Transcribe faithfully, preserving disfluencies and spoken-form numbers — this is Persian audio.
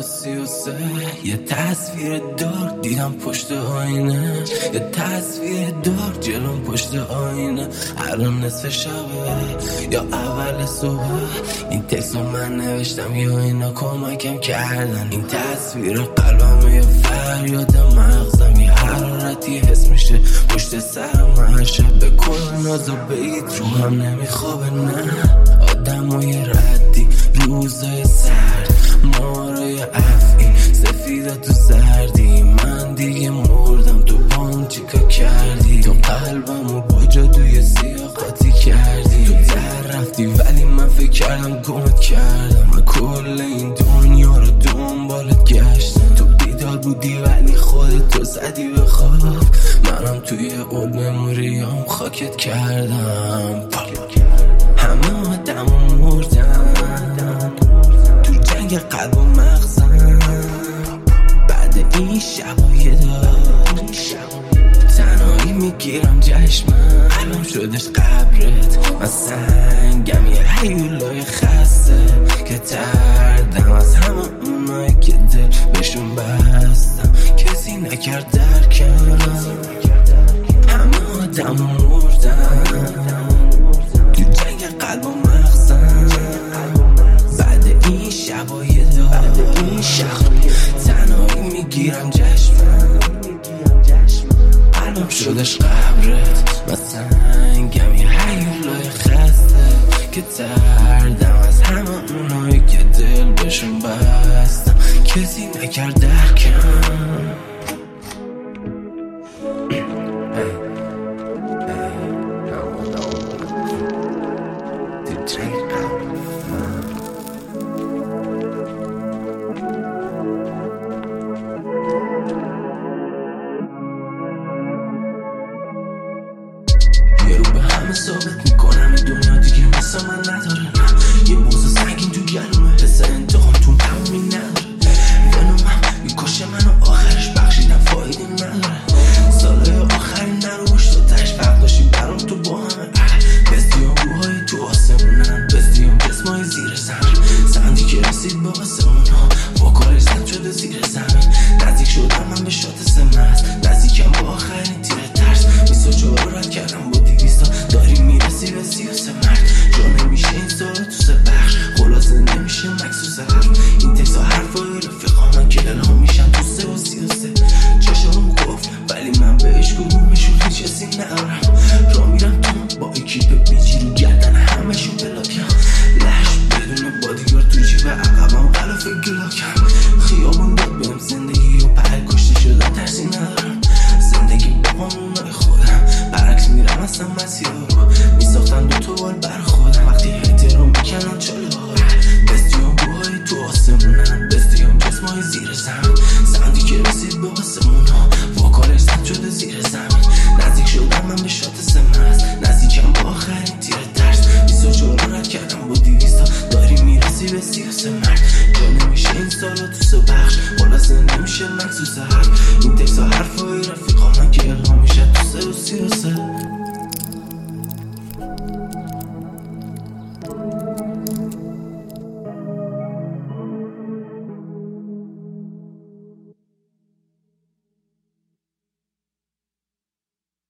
سی و سه یه تصویر دار دیدم پشت آینه، یه تصویر دار جلوم پشت آینه. الان نصف شبه یا اول صبح، این تکس رو من نوشتم یا اینا کمکم کردن. این تصویر قلبم یه فریاد مغزم، یه حرارتی حس میشه پشت سرم هر شب. به کل ناز و بیت رو هم نمیخوابه، نه آدم و یه ردی روزای سرد، مارای افعی سفیده تو زردی. من دیگه مردم تو بام چیکا کردی، تو قلبمو با جادوی سیاه قاطی کردی. تو در رفتی ولی من فکر کردم گمت کردم. من کل این دنیا رو دنبالت گشتم، تو بیدار بودی ولی خودتو زدی به خواب. منم توی اولد مموریام خاکت کردم. همه آدم و مردن تو جنگ قلب و مغزم. بعد این شبای دار تنهایی میگیرم جشمم، قلبم شدش قبرت. من سنگم یه هیولای خسته که تردم از همه اونایی که دل بهشون بستم. کسی نکرد درکم، همه آدم مردن تو جنگ قلب و مغزم. بعد این شبای دار، بعد این شب تنهایی میگیرم جشمم، قلبم شدش قبرت. من سنگم یه هیولای خسته که تردم از همه اونایی که دل بهشون بستم. کسی نکرد درکم. یه رو به همه ثابت میکنم این دنیا دیگه مثل من نداره. یه موضوع سنگین تو گلومه، حس انتقام تو تمومی نداره. ونومم میکشه منو آخرش بخشیدم فایده نداره. سالای آخری نروش تو تش فرق داشتیم برام تو با همه. بستیام روهای تو آسمونم، بستیام جسمای زیر زمین. سندی که رسید با آسمون ها واکارش زد شده زیر زمین. نزدیک شدم من به شات سمست، نزدیکم با آخرین تیر ترس. بیست و چهار رو رد کردم با دیویستا، داری میرسی به سی و سه مرد. جا نمیشه این سال تو سه بخش، خلاصه نمیشه مکسوس حرف. این تکس ها حرفای رفیقا من که الهام میشن تو سه و سی و سه. چشم گفت ولی من بهش کدومشون هیچ حسی ندارم. را میرم تو با اکیپ بیجی رو گردن همشون بلاکم. لش بدون بادیگار تو جیب عقبم غلاف گلاکم. خیابون داد بهم زندگی و پر کشته شدم ترسی ندارم. زندگی با قانونای خودم برعکس میرم اصلا مسیر رو میساختن دو تا بال بر خودم. وقتی هیتر رو میکنن چاله ها، بستیام روهای تو آسمونم، بستیام جسمای زیر زمین. سندی که رسید به آسمون ها واکارش زد شده زیر زمین. نزدیک شدم من به شات سمست، نزدیکم با آخرین تیر ترس. بیست و چهار رو رد کردم با دیویستا، داری میرسی به سی و سه مرد. جا نمیشه این سالا تو سه بخش، خلاصه نمیشه مکسوس حرف. این تکس ها حرفای رفیقا من که الهام میشه تو سه و سی و سه.